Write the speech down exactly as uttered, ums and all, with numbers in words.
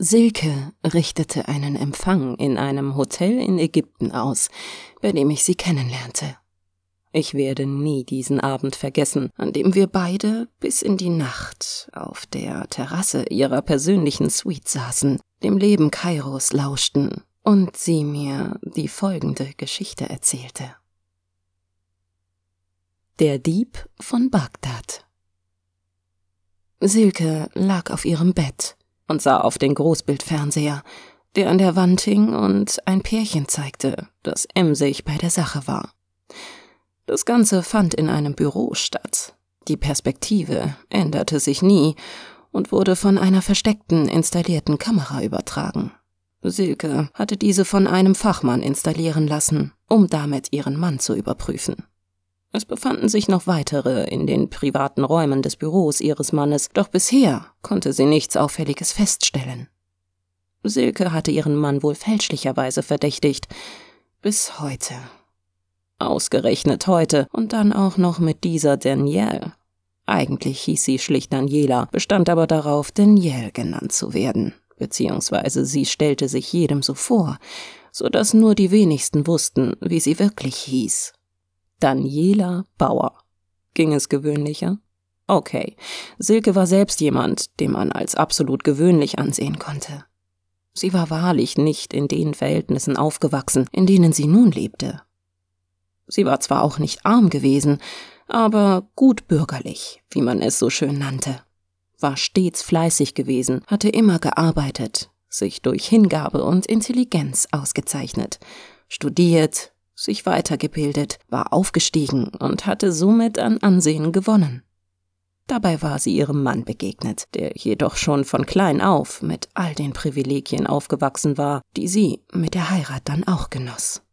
Silke richtete einen Empfang in einem Hotel in Ägypten aus, bei dem ich sie kennenlernte. Ich werde nie diesen Abend vergessen, an dem wir beide bis in die Nacht auf der Terrasse ihrer persönlichen Suite saßen, dem Leben Kairos lauschten und sie mir die folgende Geschichte erzählte. Der Dieb von Bagdad. Silke lag auf ihrem Bett und sah auf den Großbildfernseher, der an der Wand hing und ein Pärchen zeigte, das emsig bei der Sache war. Das Ganze fand in einem Büro statt. Die Perspektive änderte sich nie und wurde von einer versteckten, installierten Kamera übertragen. Silke hatte diese von einem Fachmann installieren lassen, um damit ihren Mann zu überprüfen. Es befanden sich noch weitere in den privaten Räumen des Büros ihres Mannes, doch bisher konnte sie nichts Auffälliges feststellen. Silke hatte ihren Mann wohl fälschlicherweise verdächtigt, bis heute. Ausgerechnet heute und dann auch noch mit dieser Danielle. Eigentlich hieß sie schlicht Daniela, bestand aber darauf, Danielle genannt zu werden, beziehungsweise sie stellte sich jedem so vor, so dass nur die wenigsten wussten, wie sie wirklich hieß. Daniela Bauer. Ging es gewöhnlicher? Okay, Silke war selbst jemand, den man als absolut gewöhnlich ansehen konnte. Sie war wahrlich nicht in den Verhältnissen aufgewachsen, in denen sie nun lebte. Sie war zwar auch nicht arm gewesen, aber gut bürgerlich, wie man es so schön nannte, war stets fleißig gewesen, hatte immer gearbeitet, sich durch Hingabe und Intelligenz ausgezeichnet, studiert, sich weitergebildet, war aufgestiegen und hatte somit an Ansehen gewonnen. Dabei war sie ihrem Mann begegnet, der jedoch schon von klein auf mit all den Privilegien aufgewachsen war, die sie mit der Heirat dann auch genoss.